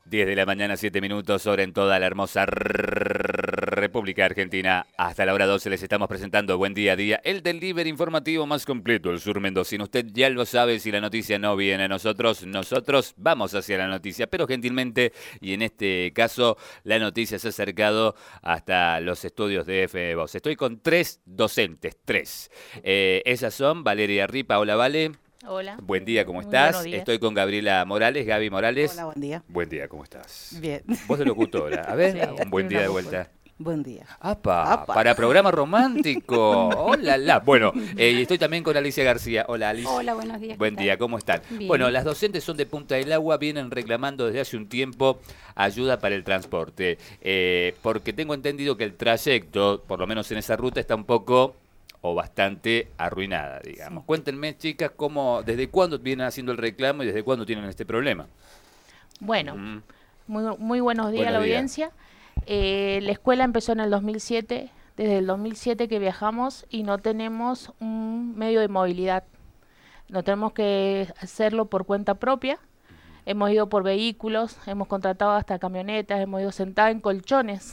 10 de la mañana, 7 minutos, hora en toda la hermosa República Argentina. Hasta la hora 12 les estamos presentando Buen Día a Día, el delivery informativo más completo del sur mendocino. Usted ya lo sabe, si la noticia no viene a nosotros vamos hacia la noticia. Pero gentilmente, y en este caso, la noticia se ha acercado hasta los estudios de FM Voz. Estoy con 3 docentes, 3. Esas son Valeria Ripa. Hola, Vale. Hola. Buen día, ¿cómo estás? Buenos días. Estoy con Gabriela Morales. Gaby Morales. Hola, buen día. Buen día, ¿cómo estás? Bien. Vos de locutora. A ver, Sí, un buen día de vuelta. Buen día. ¡Apa! Para programa romántico. ¡Hola, la! Bueno, y estoy también con Alicia García. Hola, Alicia. Hola, buenos días. Buen día, ¿cómo están? Bien. Bueno, las docentes son de Punta del Agua, vienen reclamando desde hace un tiempo ayuda para el transporte, porque tengo entendido que el trayecto, por lo menos en esa ruta, está un poco o bastante arruinada, digamos. Sí. Cuéntenme, chicas, desde cuándo vienen haciendo el reclamo y desde cuándo tienen este problema. Bueno, Mm. muy buenos días a la Buenos días. audiencia. La escuela empezó en el 2007, desde el 2007 que viajamos y no tenemos un medio de movilidad. No tenemos que hacerlo por cuenta propia. Hemos ido por vehículos, hemos contratado hasta camionetas, hemos ido sentadas en colchones,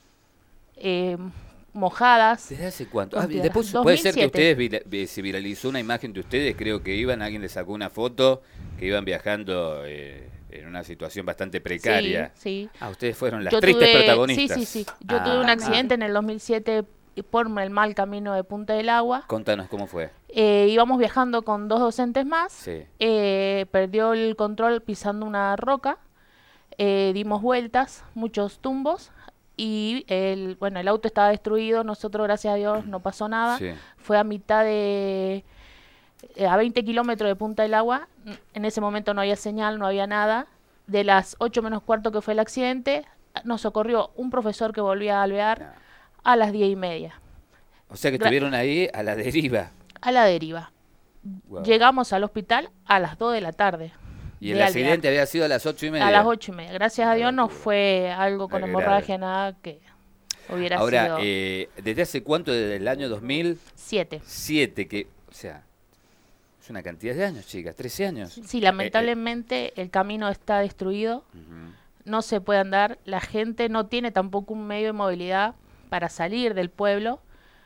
mojadas. ¿Desde hace cuánto? Cantidad. Después puede ser que 2007. se viralizó una imagen de ustedes, creo que alguien les sacó una foto, que iban viajando en una situación bastante precaria. Sí, sí. Ah, ustedes fueron las Yo tristes tuve- protagonistas. Sí. Yo tuve un Ah, accidente en el 2007 por el mal camino de Punta del Agua. Contanos cómo fue. Íbamos viajando con 2 docentes más. Sí. Perdió el control pisando una roca. Dimos vueltas, muchos tumbos. Y el auto estaba destruido. Nosotros, gracias a Dios, no pasó nada. Sí. Fue a mitad a 20 kilómetros de Punta del Agua. En ese momento no había señal, no había nada. De las 8 menos cuarto que fue el accidente, nos socorrió un profesor que volvía a alvear a las 10:30, O sea que estuvieron ahí a la deriva. a la deriva. Guau. Llegamos al hospital a las 2 de la tarde. Y el de accidente había sido a las 8:30. A las 8:30. Gracias a Dios no locura. fue algo con Qué hemorragia, nada que hubiera Ahora, sido ¿desde hace cuánto? Desde el año 2007, 7. o sea, es una cantidad de años, chicas, 13 años. Sí, lamentablemente el camino está destruido. Ujú. No se puede andar, la gente no tiene tampoco un medio de movilidad para salir del pueblo.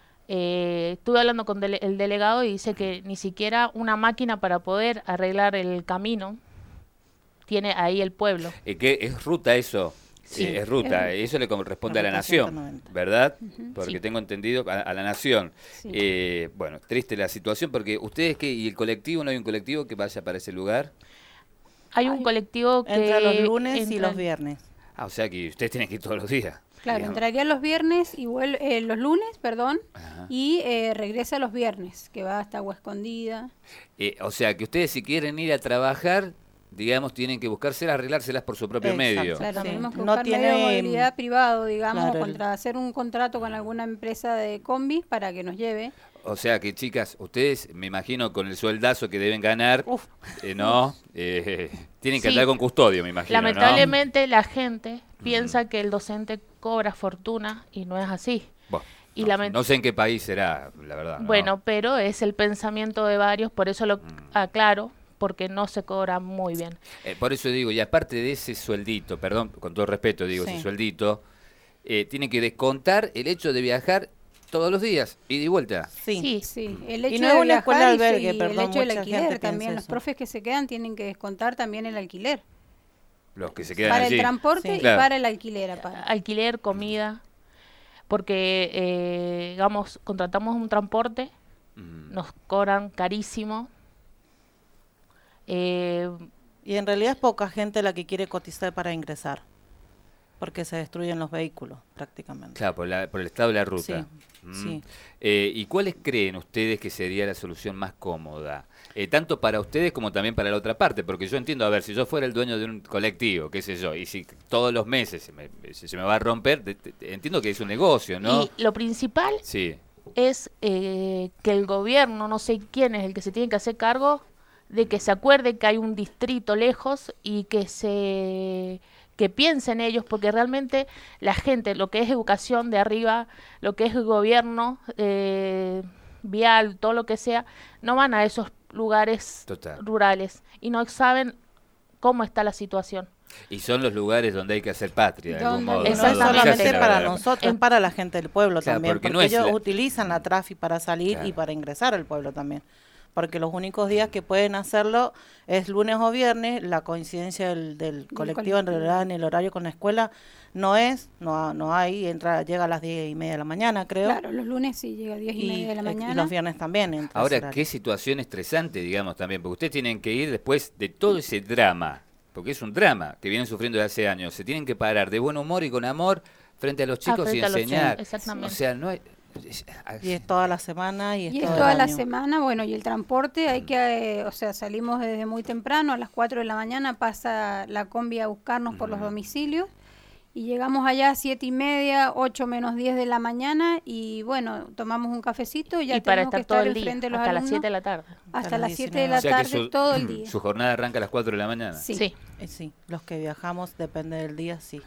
Estuve hablando con el delegado y dice que ni siquiera una máquina para poder arreglar el camino tiene ahí el pueblo. ¿Qué es ruta eso? Sí. Es ruta, eso le corresponde a la La ruta nación, 190. ¿verdad? Ujú. Porque Sí. tengo entendido a la nación. Sí. Bueno, triste la situación porque ustedes y el colectivo, ¿no hay un colectivo que vaya para ese lugar? Hay un colectivo que Entre los lunes y entra- los viernes. Ah, o sea que ustedes tienen que ir todos los días. Claro, digamos. entraría los viernes y los lunes, perdón, Ajá. y regresa los viernes, que va hasta Agua Escondida. O sea que ustedes si quieren ir a trabajar, digamos, tienen que buscárselas, arreglárselas por su propio Exacto. medio. Claro, Sí. tenemos que No buscar medio de tiene, movilidad privado, digamos, claro, hacer un contrato con alguna empresa de combis para que nos lleve. O sea que, chicas, ustedes, me imagino, con el sueldazo que deben ganar, Uf. ¿no? Tienen que Sí. andar con custodio, me imagino, ¿no? Lamentablemente la gente piensa que el docente cobra fortuna y no es así. Bueno, y no, lament- no sé en qué país será, la verdad. ¿no? Bueno, pero es el pensamiento de varios, por eso lo aclaro, porque no se cobra muy bien. Por eso digo, y aparte de ese sueldito, perdón, con todo respeto digo, Sí. ese sueldito, tiene que descontar el hecho de viajar todos los días, ida y vuelta. Sí. Sí, el hecho no es de una escuela viajar albergue, y el perdón, hecho del mucha alquiler gente también. piensa Los eso. profes que se quedan tienen que descontar también el alquiler. Los que se quedan Para allí. el transporte Sí. y Claro. para el alquiler aparte. Alquiler, comida, porque, digamos, contratamos un transporte, Mm. nos cobran carísimo. Y en realidad es poca gente la que quiere cotizar para ingresar. Porque se destruyen los vehículos, prácticamente. Claro, por el estado de la ruta. Sí, sí. ¿Y cuáles creen ustedes que sería la solución más cómoda? Tanto para ustedes como también para la otra parte, porque yo entiendo, a ver, si yo fuera el dueño de un colectivo, qué sé yo, y si todos los meses se me va a romper, entiendo que es un negocio, ¿no? Y lo principal Sí, es que el gobierno, no sé quién es el que se tiene que hacer cargo, de que se acuerde que hay un distrito lejos y que piensen ellos, porque realmente la gente, lo que es educación de arriba, lo que es el gobierno, vial, todo lo que sea, no van a esos lugares Total. rurales y no saben cómo está la situación. Y son los lugares donde hay que hacer patria, de algún Donde- modo. Eso es Donde se solamente hace la para verdadera- nosotros, es para la gente del pueblo Claro, también, porque porque, no es ellos la- utilizan la Trafi para salir Claro. y para ingresar al pueblo también. Porque los únicos días que pueden hacerlo es lunes o viernes, la coincidencia del colectivo en realidad en el horario con la escuela no hay, llega a las 10:30 de la mañana, creo. Claro, los lunes sí llega a 10:30 de la y mañana. los viernes también. entra ese Ahora, horario. qué situación estresante, digamos, también, porque ustedes tienen que ir después de todo ese drama, porque es un drama que vienen sufriendo desde hace años, se tienen que parar de buen humor y con amor frente a los chicos y frente a los enseñar. chicos, exactamente. O sea, no hay... Y es toda la semana y es Y es todo toda el la año. semana, bueno, y el transporte hay que, o sea, salimos desde muy temprano, a las 4 de la mañana pasa la combi a buscarnos por los domicilios y llegamos allá a 7:30, 8 menos 10 de la mañana y bueno, tomamos un cafecito y ya Y para tenemos que estar todo estar el día, enfrente de los hasta las alumnos 7 de la tarde. hasta las 7 de 19. la O sea que tarde todo el día. su jornada arranca a las 4 de la mañana. Sí. Sí. Sí, los que viajamos depende del día, sí.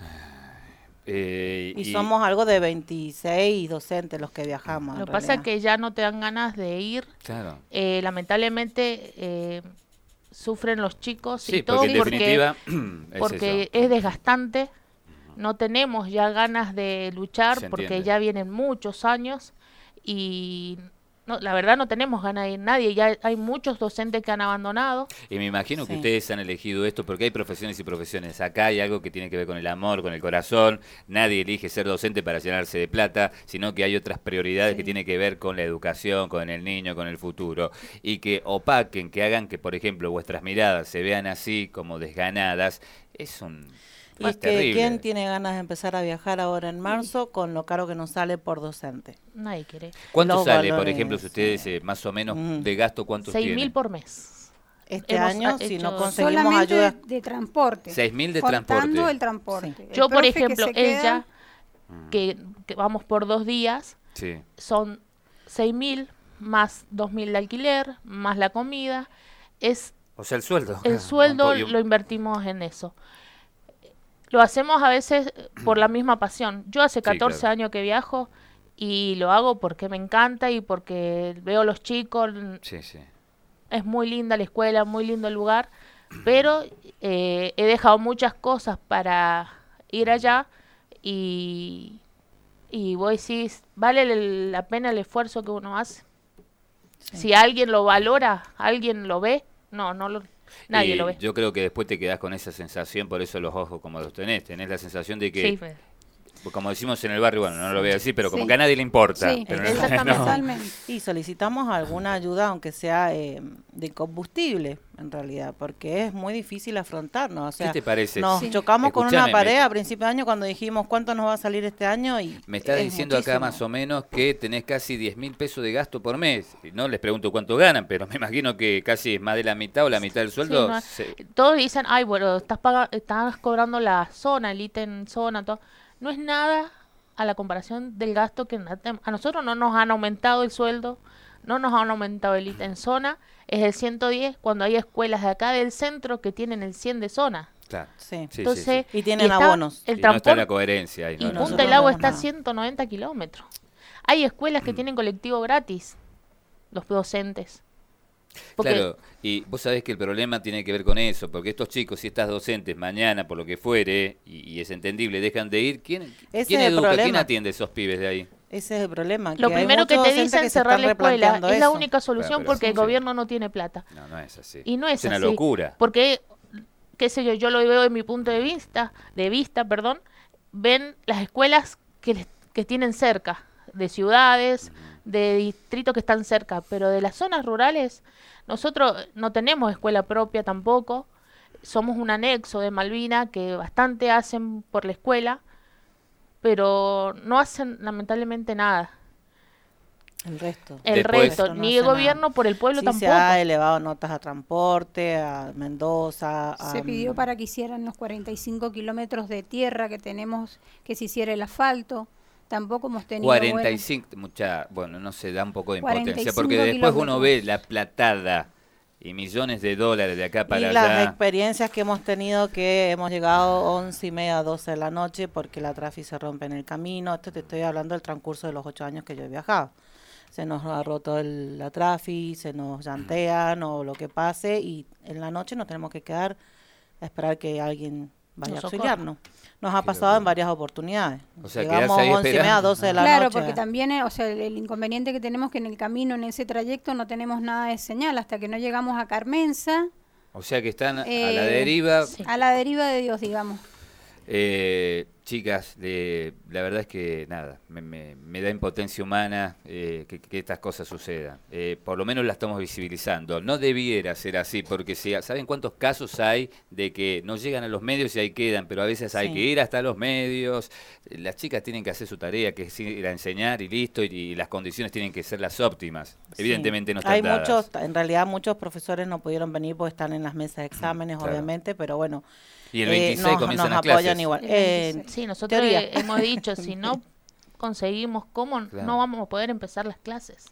Y Somos algo de 26 docentes los que viajamos. Lo en que pasa es realidad. que ya no te dan ganas de ir. Claro. Lamentablemente sufren los chicos Sí, y todo porque en definitiva es porque eso. es desgastante. No tenemos ya ganas de luchar Se porque entiende. ya vienen muchos años y no, la verdad no tenemos ganas de ir nadie. Ya hay muchos docentes que han abandonado. Y me imagino que Sí. ustedes han elegido esto porque hay profesiones y profesiones. Acá hay algo que tiene que ver con el amor, con el corazón. Nadie elige ser docente para llenarse de plata, sino que hay otras prioridades que tienen que ver con la educación, con el niño, con el futuro. Y que opaquen, que hagan que, por ejemplo, vuestras miradas se vean así como desganadas, es un... Y es que terrible. ¿quién tiene ganas de empezar a viajar ahora en marzo con lo caro que nos sale por docente? Nadie quiere. ¿Cuánto los sale, por valores, ejemplo, si ustedes más o menos de gasto, cuántos 6.000 tienen? por mes. Este Hemos año, si no hecho- conseguimos Solamente ayuda, de transporte. 6.000 de contando transporte. el transporte. Sí. El Yo, por profe que ejemplo, se queda- ella, que vamos por 2 días, Sí. son 6.000 más 2.000 de alquiler, más la comida. Es O sea, el sueldo. el sueldo Un po- lo invertimos en eso. Lo hacemos a veces por la misma pasión. Yo hace 14 claro. años que viajo y lo hago porque me encanta y porque veo los chicos. Sí, sí. Es muy linda la escuela, muy lindo el lugar, pero he dejado muchas cosas para ir allá y vos decís, ¿vale la pena el esfuerzo que uno hace? Si alguien lo valora, alguien lo ve, nadie Y lo ve. yo creo que después te quedás con esa sensación, por eso los ojos como los tenés la sensación de que, Sí, Fede. como decimos en el barrio, bueno, no lo voy a decir, pero como Sí. que a nadie le importa. Sí, pero exactamente. totalmente. y solicitamos alguna ayuda, aunque sea de combustible, en realidad, porque es muy difícil afrontarnos. O sea, ¿Qué te parece? nos Sí. chocamos con Escuchame, una pared a principio de año cuando dijimos cuánto nos va a salir este año y Me está es diciendo acá muchísimo. más o menos que tenés casi 10.000 pesos de gasto por mes. No les pregunto cuánto ganan, pero me imagino que casi es más de la mitad o la mitad del sueldo. Sí, no, se- todos dicen, ay, bueno, estás cobrando la zona, el ítem zona, todo. No es nada a la comparación del gasto que a nosotros no nos han aumentado el sueldo, no nos han aumentado el ítem zona, es el 110 cuando hay escuelas de acá del centro que tienen el 100 de zona. Claro. Sí. Sí, Entonces, Y tienen está abonos. El Y no está transporte la coherencia ahí. y no, nosotros Punta del no Agua vemos está a nada. 190 kilómetros. Hay escuelas que tienen colectivo gratis, los docentes. Porque Claro, y vos sabés que el problema tiene que ver con eso, porque estos chicos, si estas docentes mañana, por lo que fuere, y es entendible, dejan de ir, ¿quién es educa? el ¿Quién problema. atiende a esos pibes de ahí? Ese es el problema. lo hay primero que muchos te docentes dicen que se cerrar están la escuela replanteando es la eso. única solución Pero porque el sí. gobierno no tiene plata. No, no es así. Y no es una así. locura. Porque, qué sé yo lo veo de mi punto de vista, perdón, ven las escuelas que tienen cerca, de ciudades, de distritos que están cerca, pero de las zonas rurales, nosotros no tenemos escuela propia tampoco, somos un anexo de Malvina que bastante hacen por la escuela, pero no hacen lamentablemente nada. El resto. El Después- resto, No ni hace el gobierno nada. por el pueblo Sí, tampoco. se ha elevado notas a transporte, a Mendoza. Se pidió para que hicieran los 45 kilómetros de tierra que tenemos, que se hiciera el asfalto. Tampoco hemos tenido 45, bueno, no se da un poco de impotencia, 45 porque después uno kilómetros. ve la platada y millones de dólares de acá para Y las allá. experiencias que hemos tenido, que hemos llegado 11:30, 12 de la noche porque la tráfico se rompe en el camino. Esto te estoy hablando del transcurso de los 8 años que yo he viajado. Se nos ha roto la tráfico, se nos llantean o lo que pase y en la noche nos tenemos que quedar a esperar que alguien vaya a Nos auxiliarnos. Nos ha Qué pasado en locura. varias oportunidades. O sea, Llegamos quedarse ahí 11:30, esperando. 12 de la Claro, noche. porque también, o sea, el inconveniente que tenemos que en el camino, en ese trayecto, no tenemos nada de señal hasta que no llegamos a Carmenza, O sea que están a la Eh, deriva. sí. a la deriva de Dios, digamos. Chicas, la verdad es que nada, me da impotencia humana que estas cosas sucedan. Por lo menos la estamos visibilizando. No debiera ser así, porque ¿saben cuántos casos hay de que no llegan a los medios y ahí quedan? Pero a veces hay Sí. que ir hasta los medios. Las chicas tienen que hacer su tarea, que es ir a enseñar y listo, y las condiciones tienen que ser las óptimas. Sí. Evidentemente no están Hay dadas. muchos, en realidad muchos profesores no pudieron venir porque están en las mesas de exámenes, Claro. obviamente, pero bueno. Y el 26 comienzan nos las clases. apoyan igual. El 26. Sí, nosotros teoría. hemos dicho, si no conseguimos cómo, Claro. no vamos a poder empezar las clases.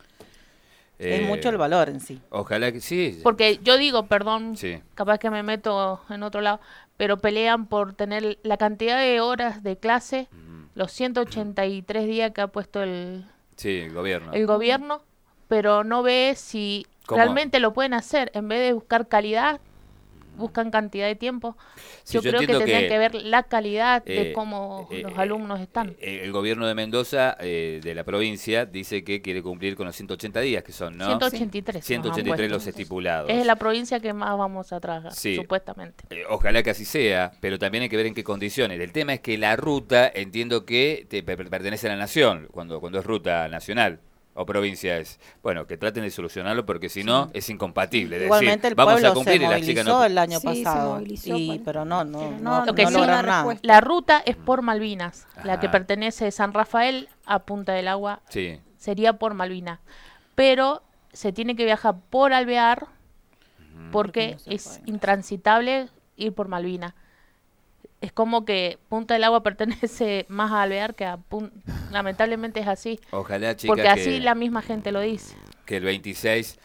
Es mucho el valor en sí. Ojalá que sí. Porque yo digo, perdón, Sí. capaz que me meto en otro lado, pero pelean por tener la cantidad de horas de clase, los 183 días que ha puesto Sí, el gobierno. el gobierno, pero no ve si ¿Cómo? realmente lo pueden hacer. En vez de buscar calidad, buscan cantidad de tiempo. Sí, yo creo que entiendo tendrían que ver la calidad de eh, cómo eh, los alumnos están. El gobierno de Mendoza, de la provincia, dice que quiere cumplir con los 180 días, que son, ¿no? 183. nos han 183 los puesto. estipulados. Es la provincia que más vamos a trabajar, Sí. supuestamente. Ojalá que así sea, pero también hay que ver en qué condiciones. El tema es que la ruta, entiendo que pertenece a la nación, cuando es ruta nacional o provincia es. Bueno, que traten de solucionarlo porque si no es incompatible. Es Igualmente decir, el vamos a pueblo cumplir se y las chicas movilizó no. el año Sí, se pasado, movilizó, y, pues. pero no Lo que sí, lograron una nada. respuesta. La ruta es por Malvinas, la que Ajá. pertenece de San Rafael a Punta del Agua Sí. sería por Malvinas. Pero se tiene que viajar por Alvear porque no se es puede. intransitable ir por Malvinas. Es como que Punta del Agua pertenece más a Alvear que a lamentablemente es así. Ojalá, chicas, Porque así que, la misma gente lo dice. que el 26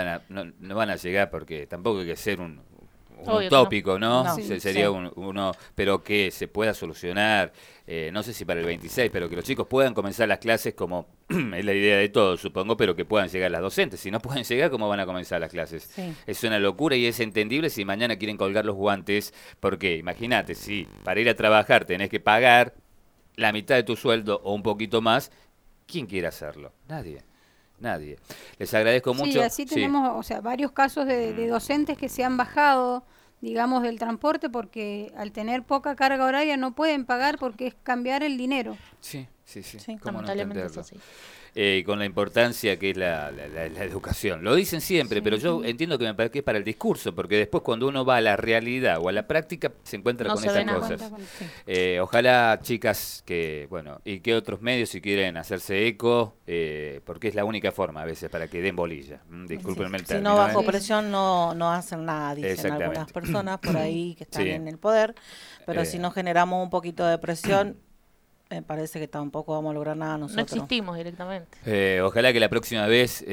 no van a llegar porque tampoco hay que ser un Obvio que utópico, ¿no? No. Sí, Sería sí. uno, pero que se pueda solucionar, no sé si para el 26, pero que los chicos puedan comenzar las clases como es la idea de todos, supongo, pero que puedan llegar las docentes. Si no pueden llegar, ¿cómo van a comenzar las clases? Sí. Es una locura y es entendible si mañana quieren colgar los guantes, porque imagínate, si para ir a trabajar tenés que pagar la mitad de tu sueldo o un poquito más, ¿quién quiere hacerlo? Nadie. Les agradezco mucho. Sí, así tenemos, o sea, varios casos de docentes que se han bajado, digamos, del transporte porque al tener poca carga horaria no pueden pagar porque es cambiar el dinero. Sí. Sí, ¿Cómo no Lamentablemente es entenderlo? así. Con la importancia que es la educación. Lo dicen siempre, pero yo entiendo que me parece que es para el discurso, porque después cuando uno va a la realidad o a la práctica se encuentra No con se ve estas nada. cosas. Ojalá, chicas, que, bueno, y que otros medios si quieren hacerse eco, porque es la única forma a veces para que den bolilla. Discúlpenme el Si término. no bajo ¿eh? presión no hacen nada, dicen Exactamente. algunas personas por ahí que están Sí. en el poder, pero si Eh. no generamos un poquito de presión, me parece que tampoco vamos a lograr nada No nosotros. existimos directamente. Ojalá que la próxima vez,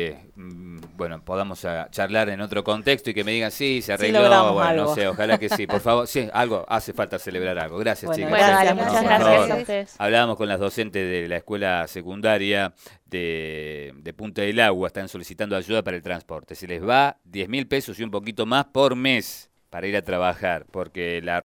bueno, podamos charlar en otro contexto y que me digan, sí, se arregló, logramos bueno, no algo. sé, ojalá que sí, por favor, sí, algo, hace falta celebrar algo. Gracias, Bueno, chicas. Bueno, dale, Gracias, muchas por gracias favor. a ustedes. Hablábamos con las docentes de la escuela secundaria de Punta del Agua, están solicitando ayuda para el transporte. Se les va 10.000 pesos y un poquito más por mes para ir a trabajar, porque la